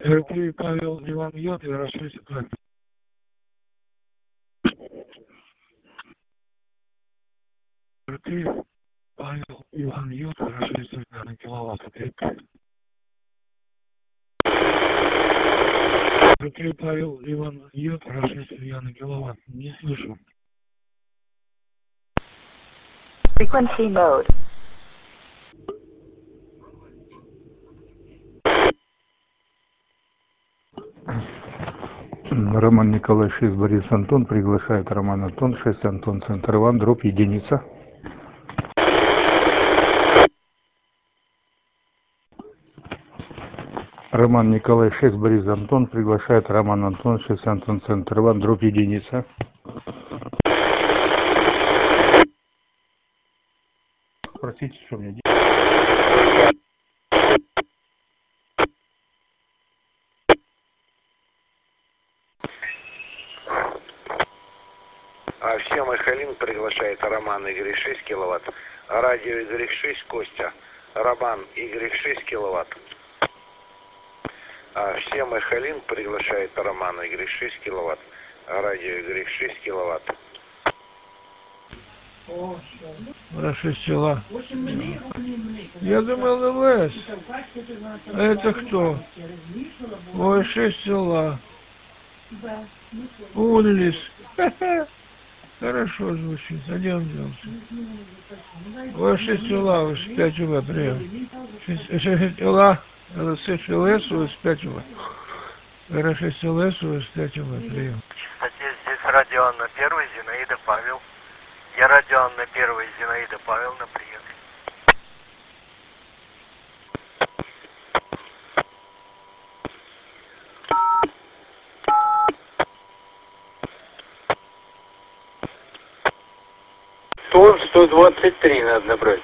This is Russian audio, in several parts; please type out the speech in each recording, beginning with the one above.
р Павел Иван Йод, Ярославль. р Павел Иван Йод, Ярославль на киловатт. р Павел Иван Йод, Ярославль на киловатт. Не слышу. Frequency mode. Роман Николай 6, Борис Антон, приглашает Роман Антон, 6 Антон, Центр Иван, дробь единица. Роман Николай 6, Борис Антон, приглашает Роман Антон, 6 Антон, Центр Иван, дробь единица. Простите, что мне делать? Всем Михаилин приглашает Роман Игорь 6 киловатт. Радио Игорь 6 Костя. Роман Игорь 6 киловатт. Всем Михаилин приглашает Роман Игорь 6 киловатт. Радио Игорь 6 киловатт. Хорошо, села. Я думал, ЛС. А это кто? Ой, 6 села. Улис. Хорошо звучит. А где он делся? Ой, 6 села, вы 5 УВ, прием. 6 села, 6 ЛС, вы 5 УВ. 6 ЛС, вы 5 УВ, прием. Здесь радио Анна 1, Зинаида Павел. Я радио Анна 1, Зинаида Павел на приеме. Тон 123 надо набрать.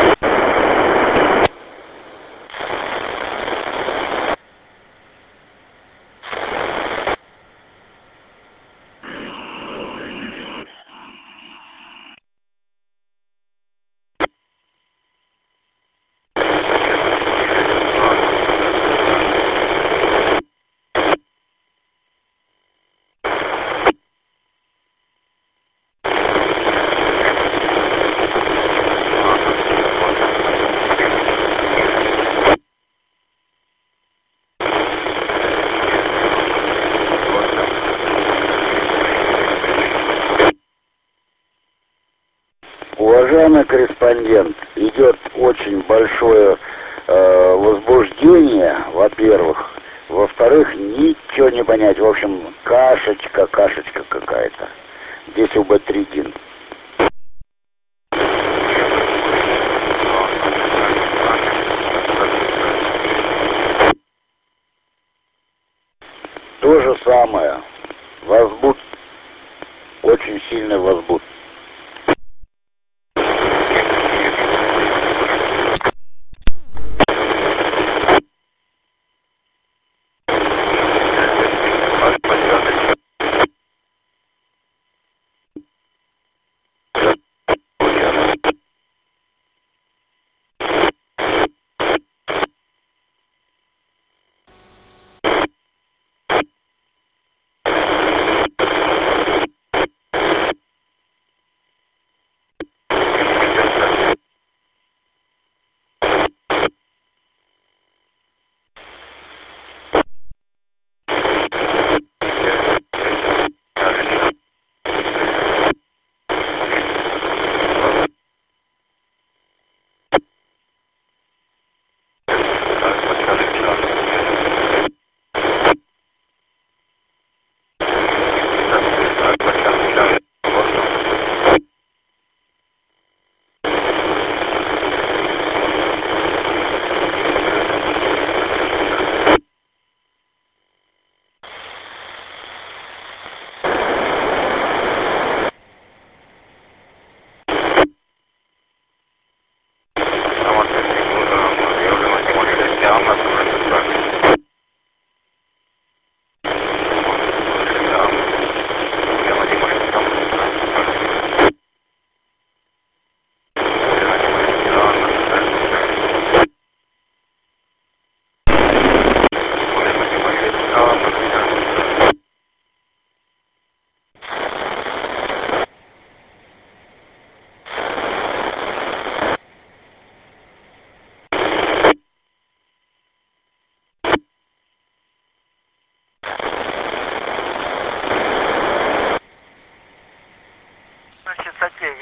Уважаемый корреспондент, идет очень большое возбуждение, во-первых. Во-вторых, ничего не понять. В общем, кашечка какая-то. Здесь УБ-3 То же самое. Возбуд. Очень сильный возбуд.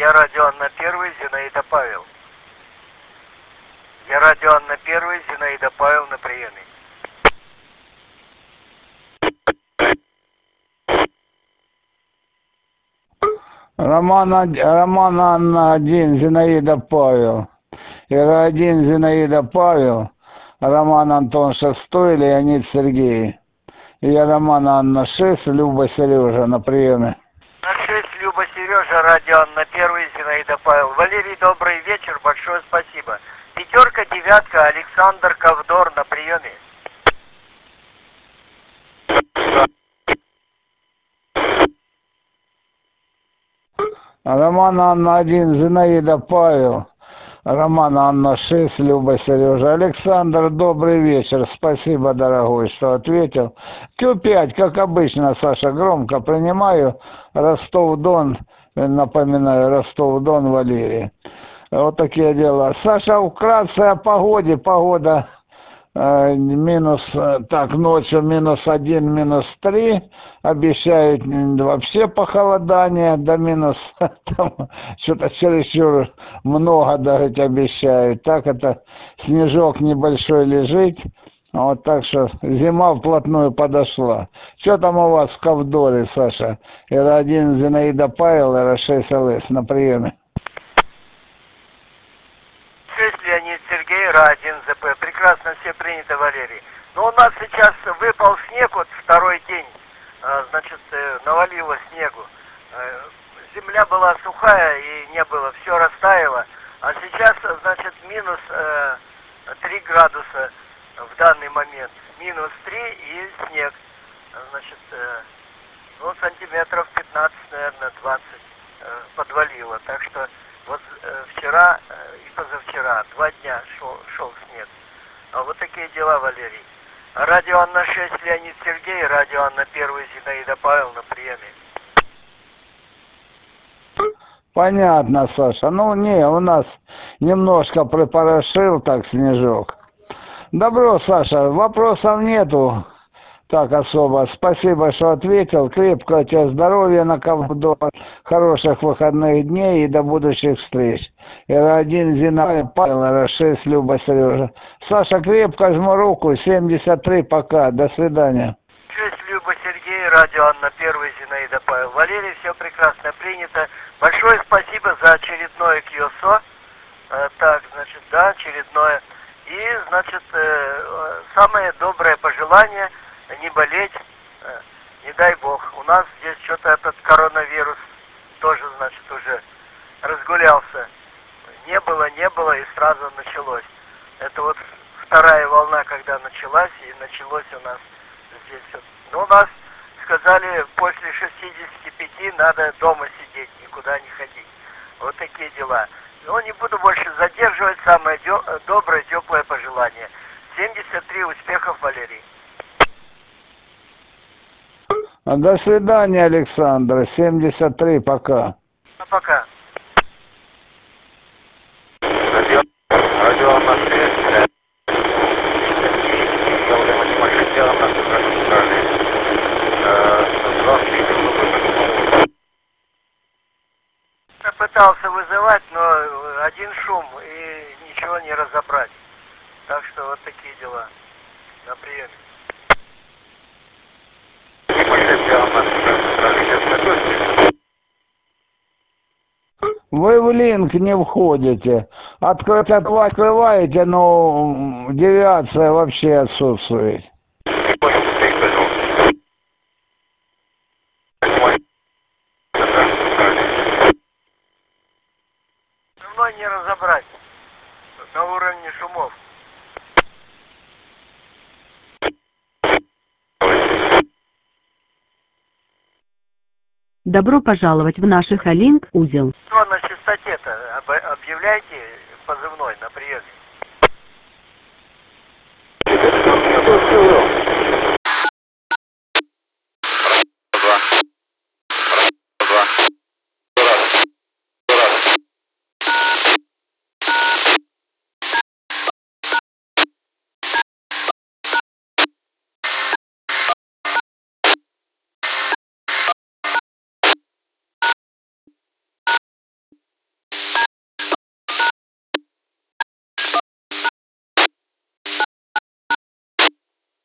Я радио Анна Первый, Зинаида Павел. Я радио Анна Первый, Зинаида Павел на приеме. Роман Анна 1, Зинаида Павел. Ира 1, Зинаида Павел. Роман Антон 6, Леонид Сергей. Я Роман Анна 6, Люба Сережа на приеме. На 6, Люба Сережа, радио Анна Первый, Зинаида Павел. Валерий, добрый вечер, большое спасибо. 5, 9, Александр Ковдор на приеме. Роман Анна 1, Зинаида Павел. Роман Анна 6, Люба Сережа. Александр, добрый вечер. Спасибо, дорогой, что ответил. Q5, как обычно, Саша, громко принимаю. Ростов-Дон, напоминаю, Ростов-Дон, Валерий. Вот такие дела. Саша, вкратце о погоде. Погода минус, так, ночью -1, -3. Обещают вообще похолодание до минус, там, что-то чересчур много, даже обещают. Так это снежок небольшой лежит. Вот так что зима вплотную подошла. Что там у вас в Ковдоре, Саша? Ира-1 Зинаида Павел, Ира-6 ЛС на приеме. 6, Леонид Сергей, Ира-1 ЗП. Прекрасно, все принято, Валерий. Но у нас сейчас выпал снег, вот второй день. Значит, навалило снегу. Земля была сухая и не было, все растаяло. А сейчас, значит, минус 3 градуса в данный момент. Минус 3 и снег. Значит, ну, сантиметров 15, наверное, 20 подвалило. Так что вот вчера и позавчера, 2 дня шел снег. А вот такие дела, Валерий. Радио Анна 6, Леонид Сергей, радио Анна Первый, Зинаида Павел на приеме. Понятно, Саша. Ну, не, у нас немножко припорошил так снежок. Добро, Саша, вопросов нету так особо. Спасибо, что ответил. Крепкого тебе здоровья на Ковдор, хороших выходных дней и до будущих встреч. Ира-1 Зинаида Павел, Ира-6 Люба Сережа. Саша, крепко жму руку, 73, пока, до свидания. 6, Люба Сергей, радио Анна Первый, Зинаида Павел. Валерий, все прекрасно принято. Большое спасибо за очередное КИОСО. Так, значит, да, очередное. И, значит, самое доброе пожелание не болеть, не дай бог. У нас здесь что-то этот коронавирус тоже, значит, уже разгулялся. Не было и сразу началось. Это вот вторая волна, когда началась, и началось у нас здесь все. Но у нас сказали, после 65 надо дома сидеть, никуда не ходить. Вот такие дела. Но не буду больше задерживать. Самое доброе, теплое пожелание. 73, успехов, Валерий. До свидания, Александр. 73, пока. Ну, пока. Радио Анна 6, Я пытался вызывать, но один шум и ничего не разобрать. Так что вот такие дела. На приеме. Вы в линк не входите. Открываете, но девиация вообще отсутствует. Равно не разобрать. На уровне шумов. Добро пожаловать в наш Халинг узел. Что на частоте-то? Объявляйте позывной на приеме.